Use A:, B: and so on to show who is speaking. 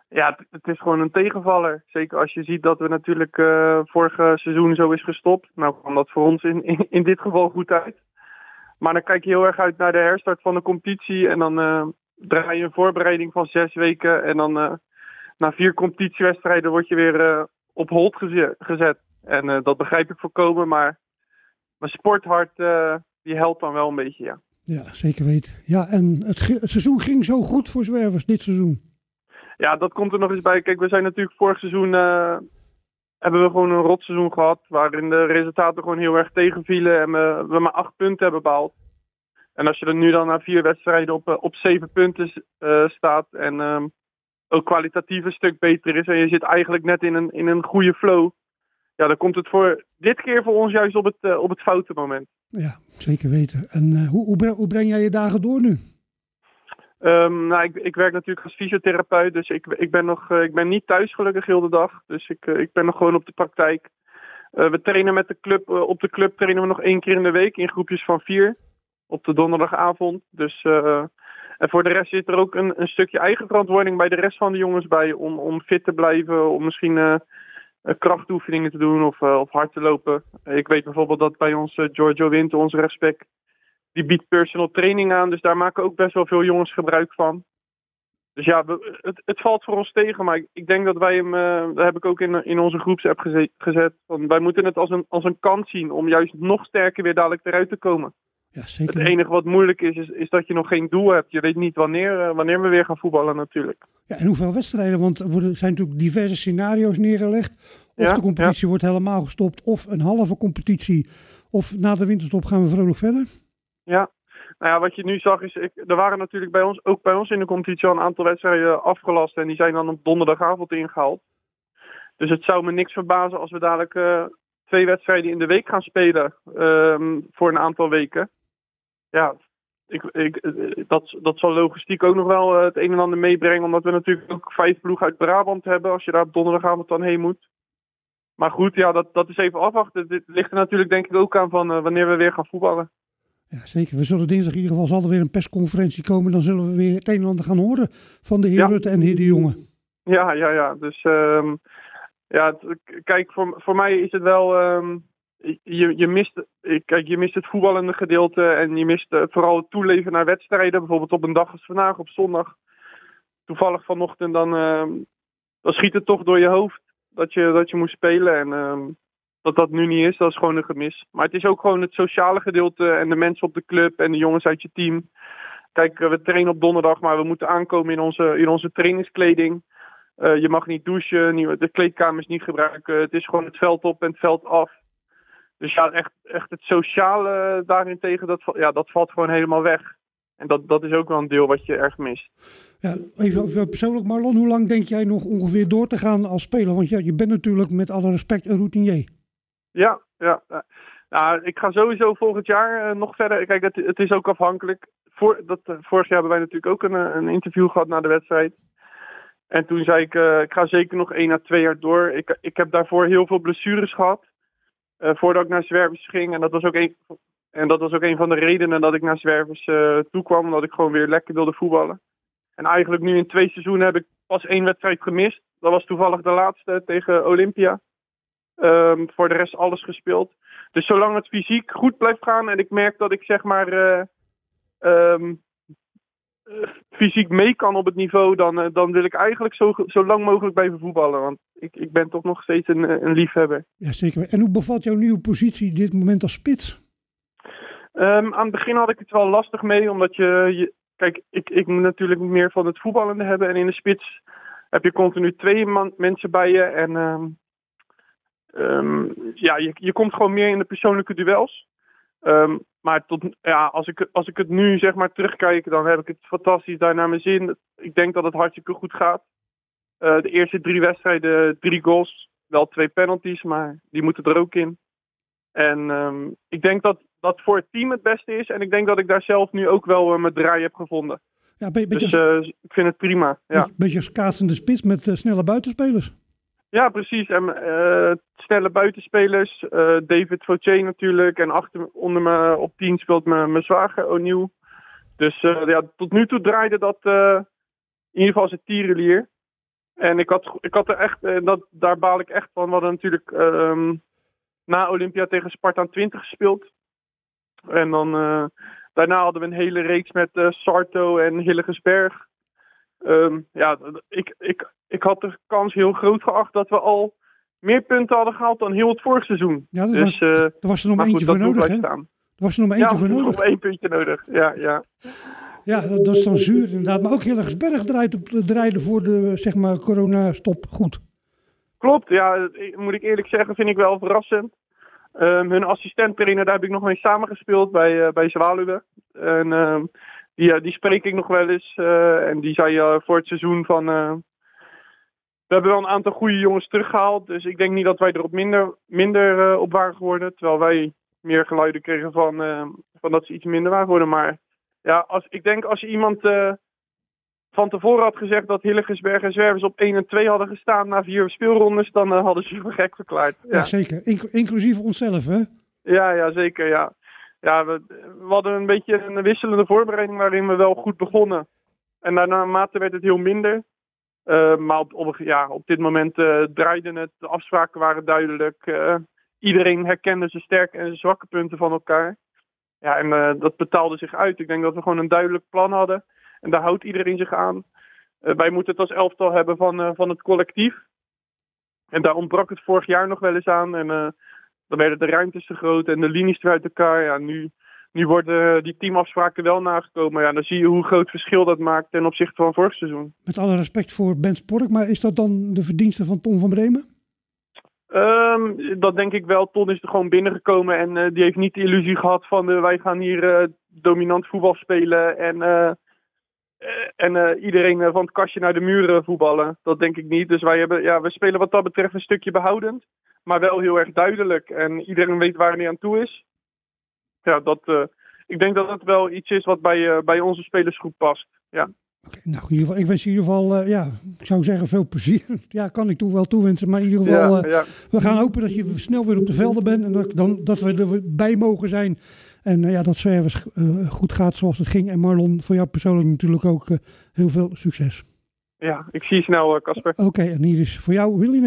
A: Ja, het is gewoon een tegenvaller. Zeker als je ziet dat we natuurlijk vorige seizoen zo is gestopt. Nou kwam dat voor ons in dit geval goed uit. Maar dan kijk je heel erg uit naar de herstart van de competitie. En dan draai je een voorbereiding van 6 weken. En dan na 4 competitiewedstrijden word je weer op hold gezet. En dat begrijp ik volkomen. Maar mijn sporthart die helpt dan wel een beetje, ja.
B: Ja, zeker weten. Ja, en het seizoen ging zo goed voor Zwervers dit seizoen.
A: Ja, dat komt er nog eens bij. Kijk, we zijn natuurlijk vorig seizoen hebben we gewoon een rotseizoen gehad. Waarin de resultaten gewoon heel erg tegenvielen. En we maar 8 punten hebben behaald. En als je er nu dan na 4 wedstrijden op 7 punten staat. En ook kwalitatief een stuk beter is. En je zit eigenlijk net in een goede flow. Ja, dan komt het voor dit keer voor ons juist op het foute moment.
B: Ja, zeker weten. En hoe breng jij je dagen door nu?
A: Nou, ik werk natuurlijk als fysiotherapeut, dus ik ben niet thuis gelukkig heel de dag. Dus ik ben nog gewoon op de praktijk. We trainen met de club, op de club trainen we nog 1 keer in de week in groepjes van 4 op de donderdagavond. Dus, en voor de rest zit er ook een stukje eigen verantwoording bij de rest van de jongens bij om fit te blijven, om misschien krachtoefeningen te doen of hard te lopen. Ik weet bijvoorbeeld dat bij ons Giorgio Winter, onze rechtsback, die biedt personal training aan. Dus daar maken ook best wel veel jongens gebruik van. Dus ja, het valt voor ons tegen. Maar ik denk dat wij hem, dat heb ik ook in onze groepsapp gezet. Van, wij moeten het als een kans zien om juist nog sterker weer dadelijk eruit te komen.
B: Ja, zeker.
A: Het enige wat moeilijk is dat je nog geen doel hebt. Je weet niet wanneer we weer gaan voetballen natuurlijk.
B: Ja, en hoeveel wedstrijden? Want er zijn natuurlijk diverse scenario's neergelegd. Of de competitie wordt helemaal gestopt. Of een halve competitie. Of na de winterstop gaan we vrolijk verder.
A: Ja, nou ja, wat je nu zag is, er waren natuurlijk bij ons in de competitie al een aantal wedstrijden afgelast. En die zijn dan op donderdagavond ingehaald. Dus het zou me niks verbazen als we dadelijk 2 wedstrijden in de week gaan spelen voor een aantal weken. Ja, dat zal logistiek ook nog wel het een en ander meebrengen. Omdat we natuurlijk ook 5 ploegen uit Brabant hebben als je daar op donderdagavond dan heen moet. Maar goed, ja, dat is even afwachten. Dit ligt er natuurlijk denk ik ook aan van wanneer we weer gaan voetballen.
B: Ja, zeker. We zullen dinsdag in ieder geval, zal er weer een persconferentie komen. Dan zullen we weer het een en ander gaan horen van de heer Rutte en de heer De Jonge.
A: Ja. Dus kijk, voor mij is het wel... Je mist het voetballende gedeelte en je mist vooral het toeleven naar wedstrijden. Bijvoorbeeld op een dag als vandaag, op zondag. Toevallig vanochtend, dan schiet het toch door je hoofd dat je moet spelen. En dat nu niet is, dat is gewoon een gemis. Maar het is ook gewoon het sociale gedeelte en de mensen op de club en de jongens uit je team. Kijk, we trainen op donderdag, maar we moeten aankomen in onze trainingskleding. Je mag niet douchen, de kleedkamers niet gebruiken. Het is gewoon het veld op en het veld af. Dus ja, echt het sociale daarentegen, dat valt gewoon helemaal weg. En dat is ook wel een deel wat je erg mist.
B: Ja, even persoonlijk, Marlon, hoe lang denk jij nog ongeveer door te gaan als speler? Want ja, je bent natuurlijk met alle respect een routinier.
A: Ja. Nou, ik ga sowieso volgend jaar nog verder. Kijk, het is ook afhankelijk. Vorig jaar hebben wij natuurlijk ook een interview gehad na de wedstrijd. En toen zei ik ga zeker nog 1 à 2 jaar door. Ik heb daarvoor heel veel blessures gehad. Voordat ik naar Zwervers ging. En dat was ook een van de redenen dat ik naar Zwervers toe kwam. Omdat ik gewoon weer lekker wilde voetballen. En eigenlijk nu in 2 seizoenen heb ik pas 1 wedstrijd gemist. Dat was toevallig de laatste tegen Olympia. Voor de rest alles gespeeld. Dus zolang het fysiek goed blijft gaan en ik merk dat ik zeg maar fysiek mee kan op het niveau, dan wil ik eigenlijk zo lang mogelijk blijven voetballen. Want ik ben toch nog steeds een liefhebber.
B: Ja, zeker. En hoe bevalt jouw nieuwe positie dit moment als spits?
A: Aan het begin had ik het wel lastig mee, omdat kijk, ik moet natuurlijk meer van het voetballende hebben. En in de spits heb je continu 2 mensen bij je. En je komt gewoon meer in de persoonlijke duels. Maar als ik het nu zeg maar terugkijk, dan heb ik het fantastisch daar naar mijn zin. Ik denk dat het hartstikke goed gaat. De eerste 3 wedstrijden, 3 goals. Wel 2 penalties, maar die moeten er ook in. En ik denk dat dat voor het team het beste is. En ik denk dat ik daar zelf nu ook wel mijn draai heb gevonden.
B: Ja,
A: dus ik vind het prima. Ja.
B: Beetje als kaatsende spits met snelle buitenspelers.
A: Ja, precies. En snelle buitenspelers. David Fauché natuurlijk. En onder me op 10 speelt mijn zwager O'Neill. Dus tot nu toe draaide dat in ieder geval als een tierenlier. En ik had er echt, daar baal ik echt van. We hadden natuurlijk na Olympia tegen Spartaan 20 gespeeld. En dan daarna hadden we een hele reeks met Sarto en Hillegersberg. Ik had de kans heel groot geacht dat we al meer punten hadden gehaald dan heel het vorig seizoen.
B: Ja, er was er nog maar eentje voor nodig, hè? Er was er nog maar eentje voor nodig.
A: nog 1 puntje nodig, ja.
B: Ja, dat is dan zuur inderdaad. Maar ook Hillegersberg draaide voor de, zeg maar, coronastop goed.
A: Klopt, ja. Moet ik eerlijk zeggen, vind ik wel verrassend. Hun assistent-trainer, daar heb ik nog mee samengespeeld bij Zwaluwe. En die spreek ik nog wel eens. En die zei voor het seizoen van... we hebben wel een aantal goede jongens teruggehaald. Dus ik denk niet dat wij er op minder op waren geworden. Terwijl wij meer geluiden kregen van dat ze iets minder waren geworden. Maar ja, ik denk als je iemand van tevoren had gezegd dat Hillegersberg en Zwervers op 1 en 2 hadden gestaan na 4 speelrondes, dan hadden ze me gek verklaard.
B: Ja, zeker. Inclusief onszelf, hè? Ja,
A: zeker, ja. Ja, we hadden een beetje een wisselende voorbereiding waarin we wel goed begonnen. En naarmate werd het heel minder. Maar op dit moment draaide het. De afspraken waren duidelijk. Iedereen herkende zijn sterke en zijn zwakke punten van elkaar. Ja, en dat betaalde zich uit. Ik denk dat we gewoon een duidelijk plan hadden. En daar houdt iedereen zich aan. Wij moeten het als elftal hebben van het collectief. En daar ontbrak het vorig jaar nog wel eens aan. En dan werden de ruimtes te groot en de linies eruit elkaar. Ja, nu worden die teamafspraken wel nagekomen. Ja, dan zie je hoe groot verschil dat maakt ten opzichte van vorig seizoen.
B: Met alle respect voor Ben Spork, maar is dat dan de verdienste van Ton van Bremen?
A: Dat denk ik wel. Ton is er gewoon binnengekomen en die heeft niet de illusie gehad van wij gaan hier dominant voetbal spelen en iedereen van het kastje naar de muren voetballen. Dat denk ik niet. Dus we spelen wat dat betreft een stukje behoudend, maar wel heel erg duidelijk. En iedereen weet waar hij aan toe is. Ja, ik denk dat dat wel iets is wat bij onze spelersgroep past. Ja.
B: Okay, nou, in ieder geval, ik wens je in ieder geval, ik zou zeggen veel plezier. Ja, kan ik toch wel toewensen. Maar in ieder geval, we gaan hopen dat je snel weer op de velden bent. En dat we erbij mogen zijn. En dat Zwervers goed gaat zoals het ging. En Marlon, voor jou persoonlijk natuurlijk ook heel veel succes.
A: Ja, ik zie je snel, Casper.
B: Oké, en hier is voor jou Willy.